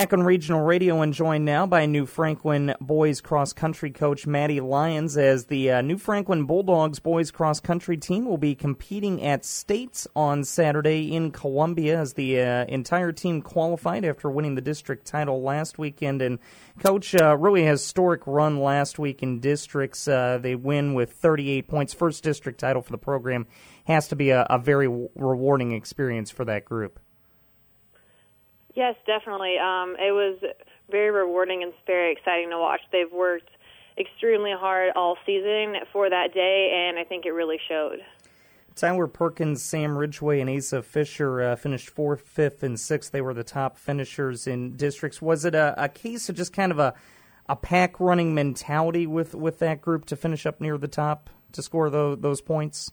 Back on Regional Radio and joined now by New Franklin boys cross-country coach Maddie Lyons as the New Franklin Bulldogs boys cross-country team will be competing at States on Saturday in Columbia as the entire team qualified after winning the district title last weekend. And Coach, really a historic run last week in districts. They win with 38 points. First district title for the program. Has to be a very rewarding experience for that group. Yes, definitely. It was very rewarding and very exciting to watch. They've worked extremely hard all season for that day, and I think it really showed. Tyler Perkins, Sam Ridgway, and Asa Fisher finished 4th, 5th, and 6th. They were the top finishers in districts. Was it a case of just kind of a pack-running mentality with that group to finish up near the top to score those points?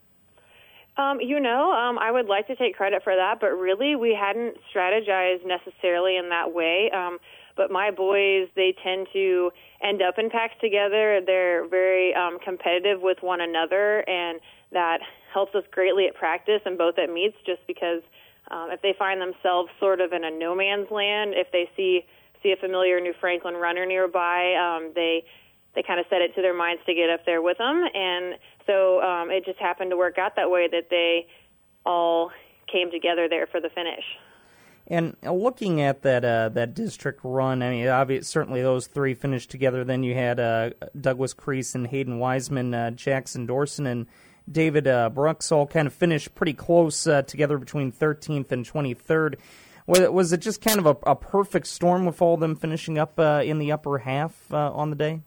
I would like to take credit for that, but really we hadn't strategized necessarily in that way. But my boys, they tend to end up in packs together. They're very competitive with one another, and that helps us greatly at practice and both at meets just because if they find themselves sort of in a no man's land, if they see a familiar New Franklin runner nearby, they kind of set it to their minds to get up there with them. And so it just happened to work out that way that they all came together there for the finish. And looking at that district run, I mean, certainly those three finished together. Then you had Douglas Crease and Hayden Wiseman, Jackson Dorson, and David Brooks all kind of finished pretty close together between 13th and 23rd. Was it just kind of a perfect storm with all of them finishing up in the upper half on the day?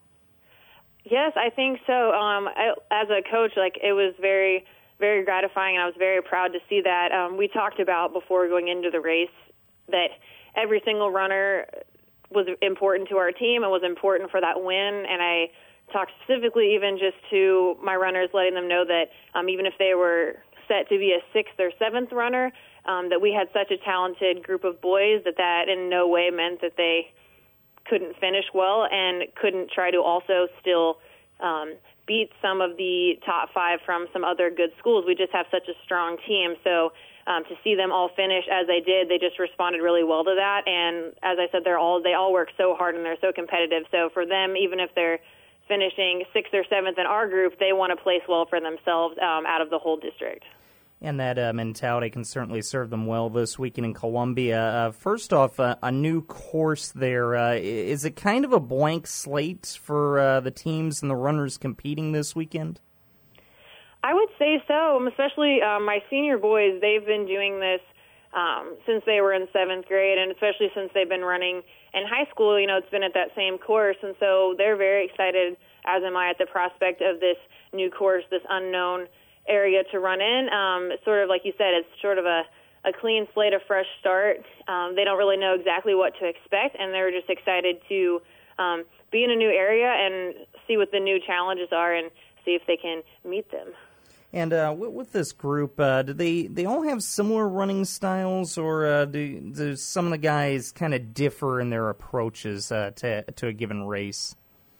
Yes, I think so. As a coach, it was very, very gratifying, and I was very proud to see that. We talked about before going into the race that every single runner was important to our team and was important for that win, and I talked specifically even just to my runners, letting them know that even if they were set to be a 6th or 7th runner, that we had such a talented group of boys that in no way meant that they couldn't finish well and couldn't try to also still beat some of the top 5 from some other good schools. We just have such a strong team. So to see them all finish as they did, they just responded really well to that. And as I said, they all work so hard and they're so competitive. So for them, even if they're finishing 6th or 7th in our group, they want to place well for themselves out of the whole district. And that mentality can certainly serve them well this weekend in Columbia. First off, a new course there. Is it kind of a blank slate for the teams and the runners competing this weekend? I would say so, especially my senior boys. They've been doing this since they were in 7th grade, and especially since they've been running in high school. It's been at that same course, and so they're very excited, as am I, at the prospect of this new course, this unknown area to run in. Sort of like you said, it's sort of a clean slate, a fresh start. They don't really know exactly what to expect, and they're just excited to be in a new area and see what the new challenges are and see if they can meet them. And with this group, do they all have similar running styles, or do some of the guys kind of differ in their approaches to a given race?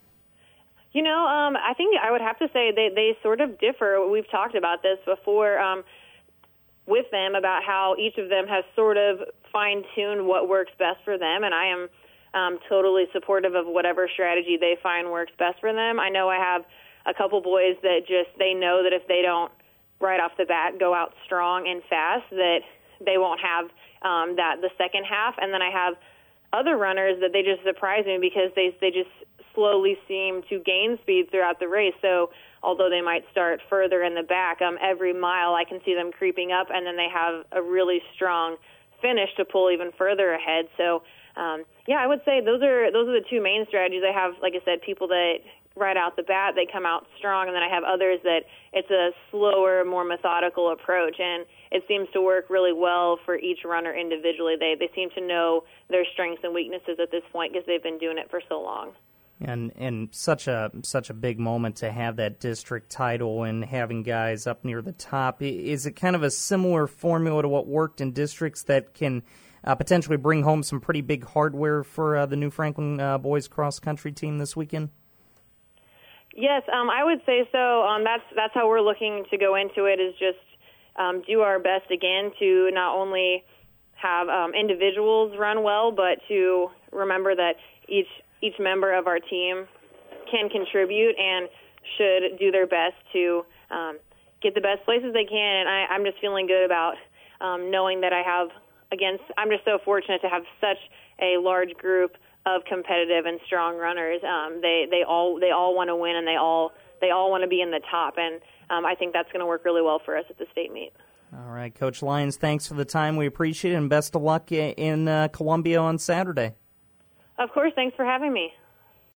I think I would have to say they sort of differ. We've talked about this before with them about how each of them has sort of fine-tuned what works best for them, and I am totally supportive of whatever strategy they find works best for them. I know I have a couple boys that they know that if they don't right off the bat go out strong and fast, that they won't have the second half, and then I have other runners that they just surprise me because they just slowly seem to gain speed throughout the race. So although they might start further in the back, every mile I can see them creeping up, and then they have a really strong finish to pull even further ahead. So, I would say those are the two main strategies. I have, like I said, people that right out the bat, they come out strong, and then I have others that it's a slower, more methodical approach, and it seems to work really well for each runner individually. They seem to know their strengths and weaknesses at this point because they've been doing it for so long. And such a big moment to have that district title and having guys up near the top. Is it kind of a similar formula to what worked in districts that can potentially bring home some pretty big hardware for the New Franklin boys cross-country team this weekend? Yes, I would say so. That's how we're looking to go into it, is just do our best again to not only have individuals run well, but to remember that each member of our team can contribute and should do their best to get the best places they can. And I'm just feeling good about knowing that I'm just so fortunate to have such a large group of competitive and strong runners. They all want to win, and they all want to be in the top. And I think that's going to work really well for us at the state meet. All right, Coach Lyons, thanks for the time. We appreciate it, and best of luck in Columbia on Saturday. Of course. Thanks for having me.